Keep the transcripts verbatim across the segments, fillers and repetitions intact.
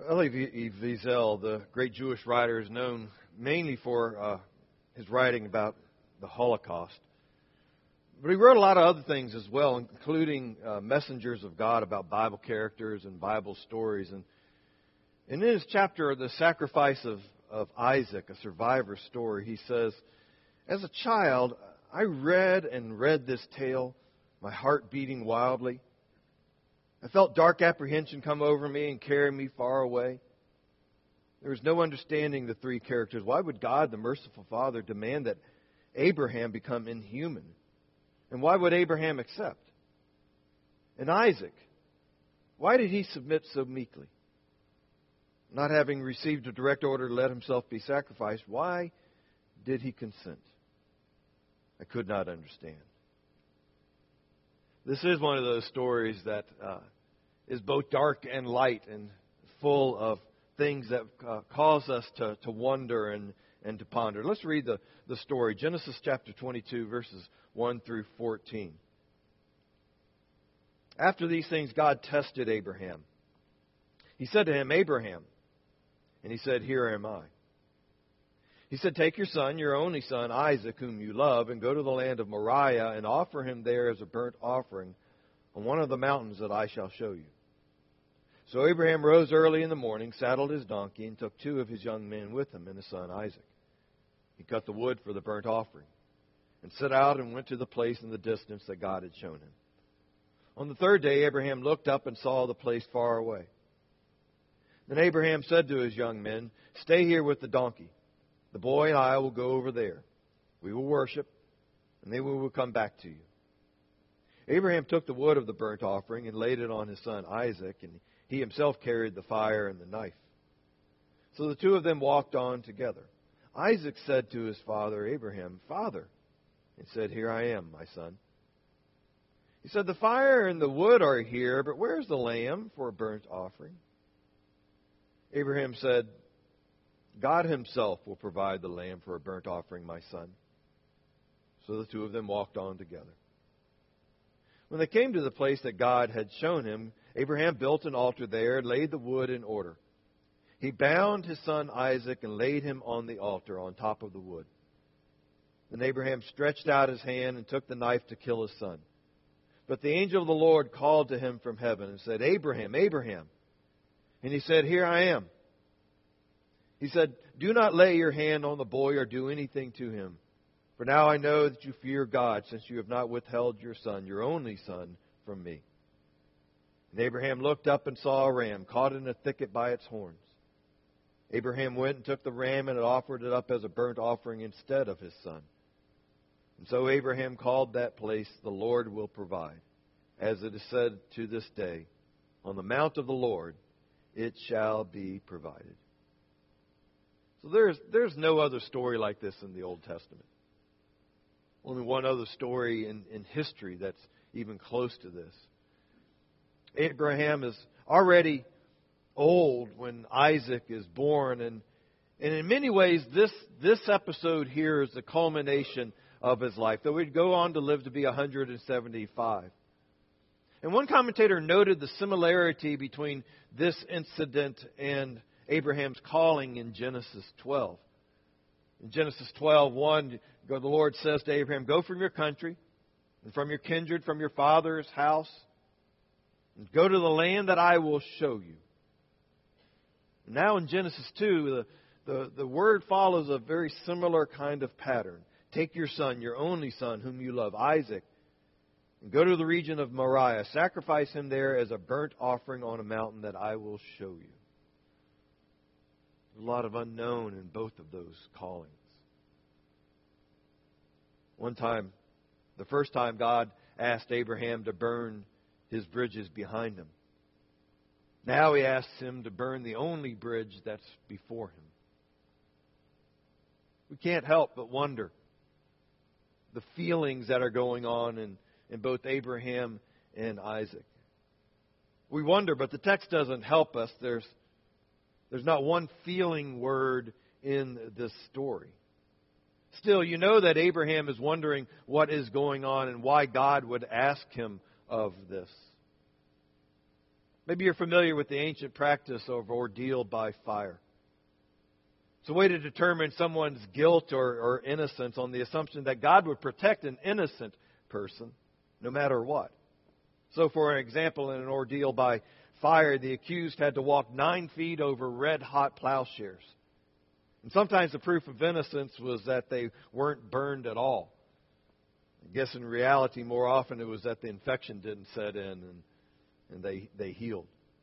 Elie Wiesel, the great Jewish writer, is known mainly for uh, his writing about the Holocaust. But he wrote a lot of other things as well, including uh, Messengers of God about Bible characters and Bible stories. And, and in his chapter, The Sacrifice of, of Isaac, a survivor story, he says, "As a child, I read and read this tale, my heart beating wildly. I felt dark apprehension come over me and carry me far away. There was no understanding the three characters. Why would God, the merciful Father, demand that Abraham become inhuman? And why would Abraham accept? And Isaac, why did he submit so meekly? Not having received a direct order to let himself be sacrificed, why did he consent? I could not understand." This is one of those stories that uh, is both dark and light and full of things that uh, cause us to, to wonder and, and to ponder. Let's read the, the story. Genesis chapter twenty-two, verses one through fourteen. "After these things, God tested Abraham. He said to him, 'Abraham.' And he said, 'Here am I.' He said, 'Take your son, your only son, Isaac, whom you love, and go to the land of Moriah and offer him there as a burnt offering on one of the mountains that I shall show you.' So Abraham rose early in the morning, saddled his donkey, and took two of his young men with him and his son Isaac. He cut the wood for the burnt offering and set out and went to the place in the distance that God had shown him. On the third day, Abraham looked up and saw the place far away. Then Abraham said to his young men, 'Stay here with the donkey. The boy and I will go over there. We will worship, and then we will come back to you.' Abraham took the wood of the burnt offering and laid it on his son Isaac, and he himself carried the fire and the knife. So the two of them walked on together. Isaac said to his father Abraham, 'Father.' He said, 'Here I am, my son.' He said, 'The fire and the wood are here, but where is the lamb for a burnt offering?' Abraham said, 'God himself will provide the lamb for a burnt offering, my son.' So the two of them walked on together. When they came to the place that God had shown him, Abraham built an altar there and laid the wood in order. He bound his son Isaac and laid him on the altar on top of the wood. Then Abraham stretched out his hand and took the knife to kill his son. But the angel of the Lord called to him from heaven and said, 'Abraham, Abraham.' And he said, 'Here I am.' He said, 'Do not lay your hand on the boy or do anything to him. For now I know that you fear God, since you have not withheld your son, your only son, from me.' And Abraham looked up and saw a ram caught in a thicket by its horns. Abraham went and took the ram and offered it up as a burnt offering instead of his son. And so Abraham called that place, 'The Lord will provide.' As it is said to this day, 'On the mount of the Lord it shall be provided.'" So there's there's no other story like this in the Old Testament. Only one other story in, in history that's even close to this. Abraham is already old when Isaac is born, and, and in many ways this, this episode here is the culmination of his life, though he'd go on to live to be one hundred seventy-five. And one commentator noted the similarity between this incident and Abraham's calling in Genesis twelve. In Genesis twelve one, the Lord says to Abraham, "Go from your country and from your kindred, from your father's house, and go to the land that I will show you." Now in Genesis two, the, the, the word follows a very similar kind of pattern. "Take your son, your only son, whom you love, Isaac, and go to the region of Moriah. Sacrifice him there as a burnt offering on a mountain that I will show you." There's a lot of unknown in both of those callings. One time, the first time God asked Abraham to burn his bridges behind him. Now he asks him to burn the only bridge that's before him. We can't help but wonder the feelings that are going on in, in both Abraham and Isaac. We wonder, but the text doesn't help us. There's, there's not one feeling word in this story. Still, you know that Abraham is wondering what is going on and why God would ask him of this. Maybe you're familiar with the ancient practice of ordeal by fire. It's a way to determine someone's guilt or, or innocence on the assumption that God would protect an innocent person no matter what. So, for an example, in an ordeal by fire, the accused had to walk nine feet over red-hot plowshares. And sometimes the proof of innocence was that they weren't burned at all. I guess in reality, more often it was that the infection didn't set in and, and they, they healed.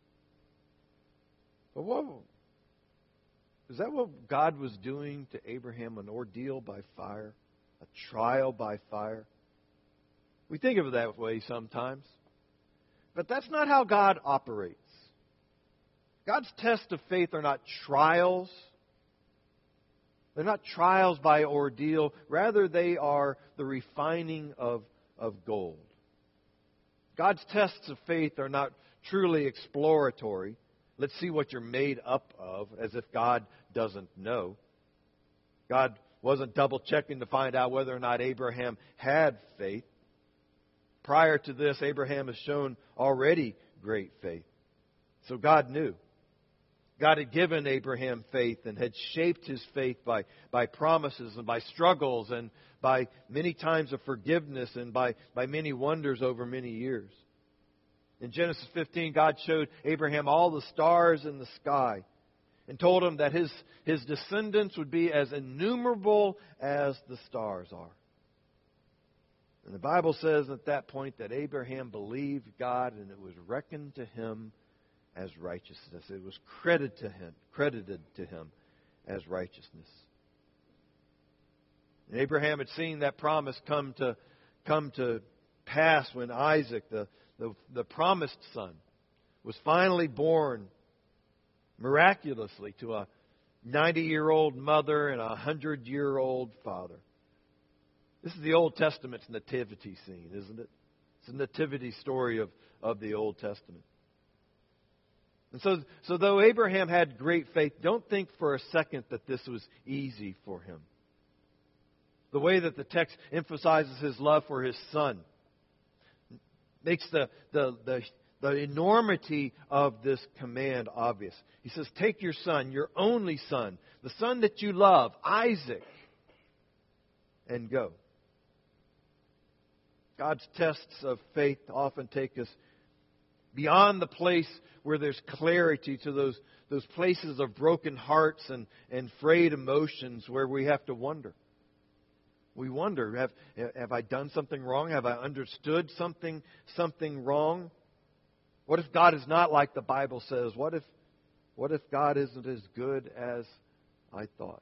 But what, is that what God was doing to Abraham? An ordeal by fire? A trial by fire? We think of it that way sometimes. But that's not how God operates. God's tests of faith are not trials. They're not trials by ordeal. Rather, they are the refining of, of gold. God's tests of faith are not truly exploratory. Let's see what you're made up of, as if God doesn't know. God wasn't double-checking to find out whether or not Abraham had faith. Prior to this, Abraham has shown already great faith. So God knew. God had given Abraham faith and had shaped his faith by, by promises and by struggles and by many times of forgiveness and by, by many wonders over many years. In Genesis fifteen, God showed Abraham all the stars in the sky and told him that his, his descendants would be as innumerable as the stars are. And the Bible says at that point that Abraham believed God and it was reckoned to him as righteousness. It was credited to him, credited to him as righteousness. And Abraham had seen that promise come to come to pass when Isaac, the, the, the promised son, was finally born miraculously to a ninety-year-old mother and a hundred-year-old father. This is the Old Testament's nativity scene, isn't it? It's a nativity story of, of the Old Testament. And so, so though Abraham had great faith, don't think for a second that this was easy for him. The way that the text emphasizes his love for his son makes the, the, the, the enormity of this command obvious. He says, take your son, your only son, the son that you love, Isaac, and go. God's tests of faith often take us beyond the place where there's clarity to those, those places of broken hearts and, and frayed emotions where we have to wonder. We wonder, have, have I done something wrong? Have I understood something, something wrong? What if God is not like the Bible says? What if, what if God isn't as good as I thought?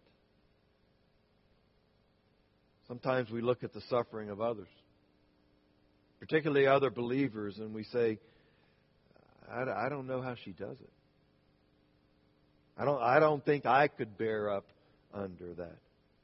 Sometimes we look at the suffering of others, particularly other believers, and we say, I don't know how she does it. I don't, I don't think I could bear up under that.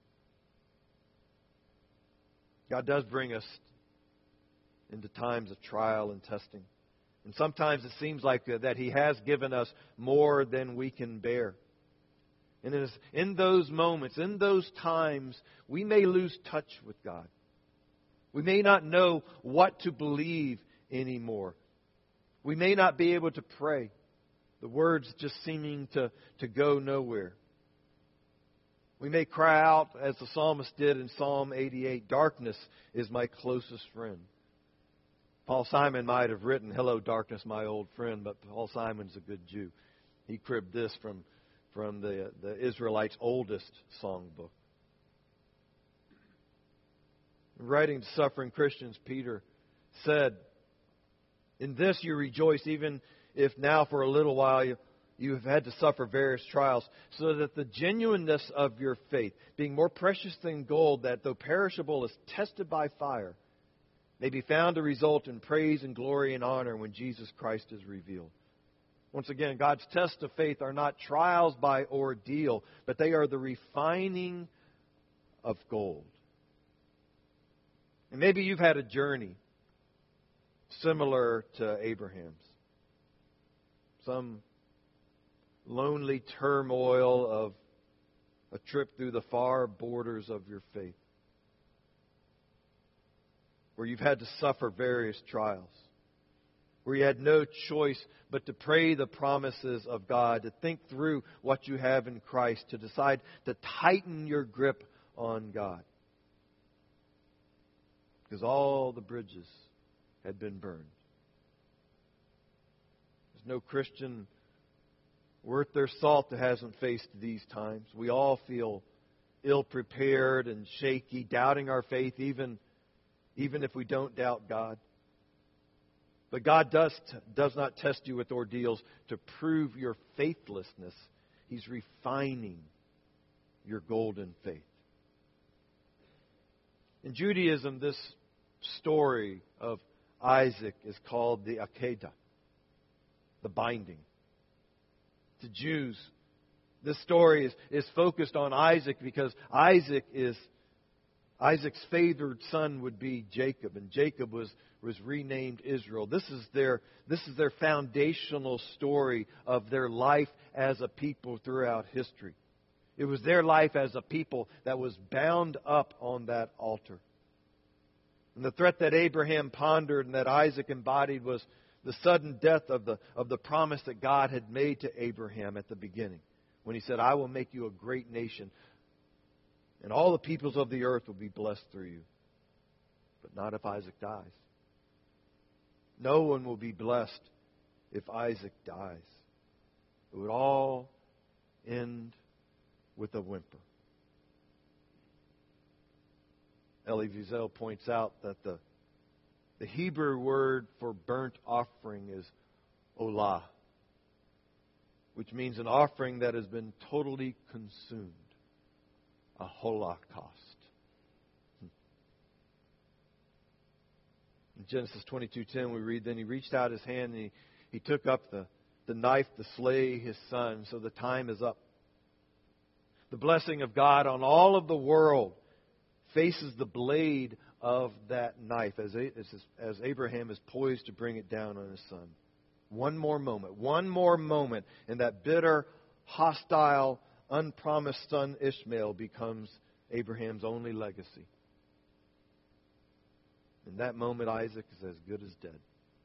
God does bring us into times of trial and testing. And sometimes it seems like that He has given us more than we can bear. And it is in those moments, in those times, we may lose touch with God. We may not know what to believe anymore. We may not be able to pray. The words just seeming to, to go nowhere. We may cry out, as the psalmist did in Psalm eighty-eight, darkness is my closest friend. Paul Simon might have written, hello, darkness, my old friend, but Paul Simon's a good Jew. He cribbed this from, from the, the Israelites' oldest songbook. Writing to suffering Christians, Peter said, in this you rejoice, even if now for a little while you, you have had to suffer various trials, so that the genuineness of your faith, being more precious than gold, that though perishable is tested by fire, may be found to result in praise and glory and honor when Jesus Christ is revealed. Once again, God's tests of faith are not trials by ordeal, but they are the refining of gold. And maybe you've had a journey similar to Abraham's. Some lonely turmoil of a trip through the far borders of your faith, where you've had to suffer various trials. where you had no choice but to pray the promises of God, to think through what you have in Christ, to decide to tighten your grip on God. Because all the bridges had been burned. There's no Christian worth their salt that hasn't faced these times. We all feel ill-prepared and shaky, doubting our faith, even, even if we don't doubt God. But God does, does not test you with ordeals to prove your faithlessness. He's refining your golden faith. In Judaism, this story of Isaac is called the Akedah, the binding. To Jews, this story is, is focused on Isaac because Isaac is Isaac's favored son would be Jacob, and Jacob was, was renamed Israel. This is their this is their foundational story of their life as a people throughout history. It was their life as a people that was bound up on that altar. And the threat that Abraham pondered and that Isaac embodied was the sudden death of the of the promise that God had made to Abraham at the beginning, when He said, "I will make you a great nation, and all the peoples of the earth will be blessed through you." But not if Isaac dies. No one will be blessed if Isaac dies. It would all end with a whimper. Elie Wiesel points out that the, the Hebrew word for burnt offering is olah, which means an offering that has been totally consumed. A holocaust. In Genesis twenty-two ten we read, "Then he reached out his hand and he, he took up the, the knife to slay his son." So the time is up. The blessing of God on all of the world faces the blade of that knife as, as, as Abraham is poised to bring it down on his son. One more moment. One more moment, and that bitter, hostile, unpromised son Ishmael becomes Abraham's only legacy. In that moment, Isaac is as good as dead.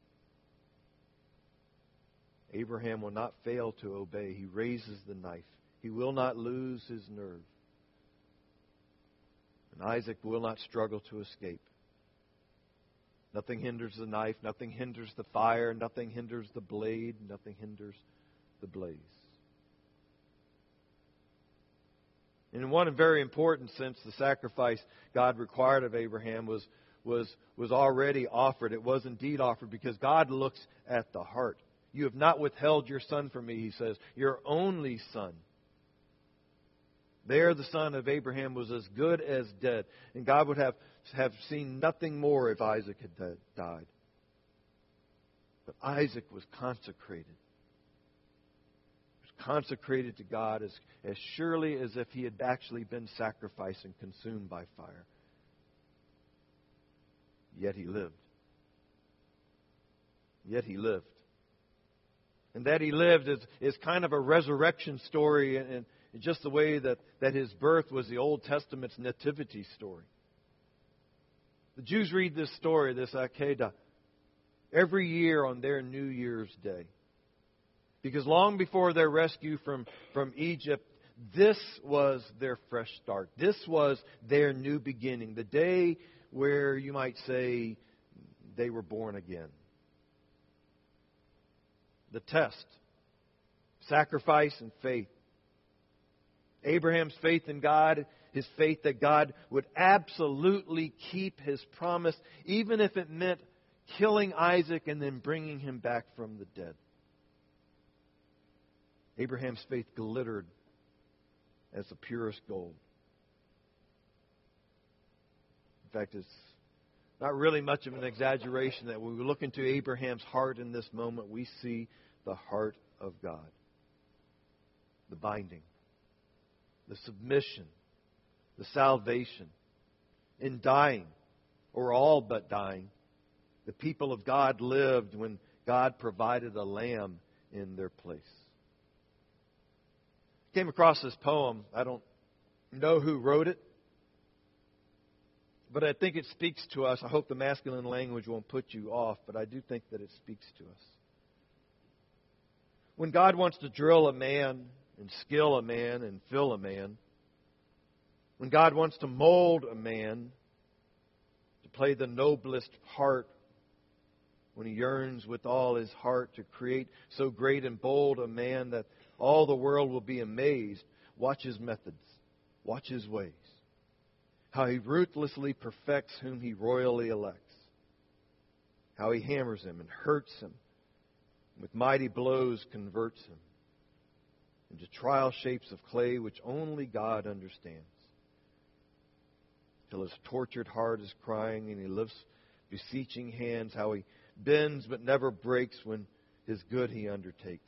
Abraham will not fail to obey. He raises the knife. He will not lose his nerve. And Isaac will not struggle to escape. Nothing hinders the knife. Nothing hinders the fire. Nothing hinders the blade. Nothing hinders the blaze. And in one very important sense, the sacrifice God required of Abraham was, was, was already offered. It was indeed offered because God looks at the heart. "You have not withheld your son from me," He says, "your only son." There the son of Abraham was as good as dead. And God would have, have seen nothing more if Isaac had died. But Isaac was consecrated. He was consecrated to God as, as surely as if he had actually been sacrificed and consumed by fire. Yet he lived. Yet he lived. And that he lived is, is kind of a resurrection story, and, and just the way that, that his birth was the Old Testament's nativity story. The Jews read this story, this Akedah, every year on their New Year's Day. Because long before their rescue from, from Egypt, this was their fresh start. This was their new beginning. The day where you might say they were born again. The test, sacrifice and faith. Abraham's faith in God, his faith that God would absolutely keep His promise, even if it meant killing Isaac and then bringing him back from the dead. Abraham's faith glittered as the purest gold. In fact, it's not really much of an exaggeration that when we look into Abraham's heart in this moment, we see the heart of God. The binding, the submission, the salvation. In dying, or all but dying, the people of God lived when God provided a lamb in their place. Came across this poem. I don't know who wrote it, But I think it speaks to us. I hope the masculine language won't put you off, but I do think that it speaks to us. When God wants to drill a man and skill a man and fill a man, when God wants to mold a man to play the noblest part, when He yearns with all His heart to create so great and bold a man that all the world will be amazed, watch His methods, watch His ways. How He ruthlessly perfects whom He royally elects. How He hammers him and hurts him, with mighty blows converts him into trial shapes of clay which only God understands. Till his tortured heart is crying and he lifts beseeching hands, how He bends but never breaks when His good He undertakes.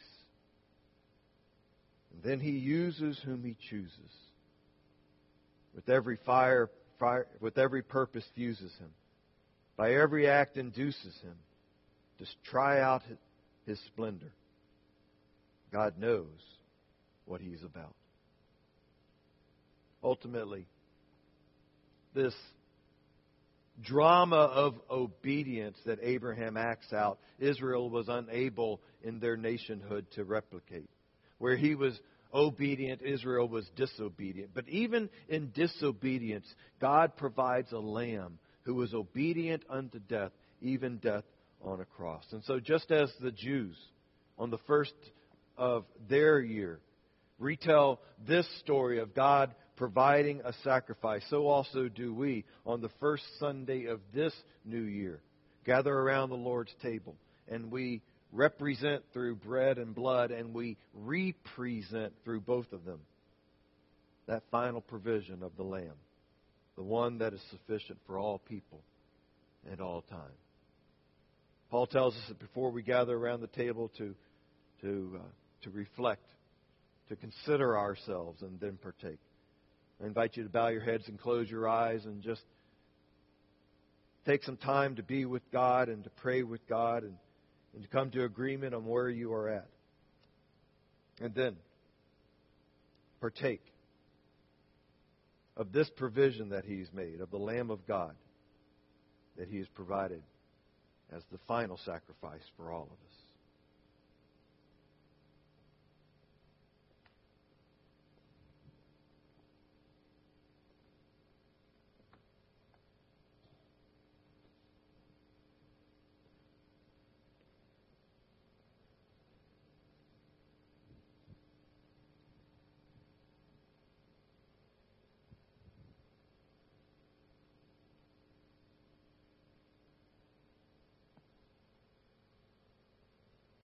And then He uses whom He chooses. With every fire, fire, with every purpose fuses him. By every act induces him to try out His splendor. God knows what He's about. Ultimately, this drama of obedience that Abraham acts out, Israel was unable in their nationhood to replicate. Where he was obedient, Israel was disobedient. But even in disobedience, God provides a lamb who was obedient unto death, even death on a cross. And so just as the Jews on the first of their year retell this story of God providing a sacrifice, so also do we on the first Sunday of this new year gather around the Lord's table and we represent through bread and blood, and we represent through both of them that final provision of the Lamb, the one that is sufficient for all people at all time. Paul tells us that before we gather around the table to to uh, to reflect, to consider ourselves, and then partake. I invite you to bow your heads and close your eyes and just take some time to be with God and to pray with God and, and to come to agreement on where you are at. And then partake of this provision that He's made, of the Lamb of God that He has provided as the final sacrifice for all of us.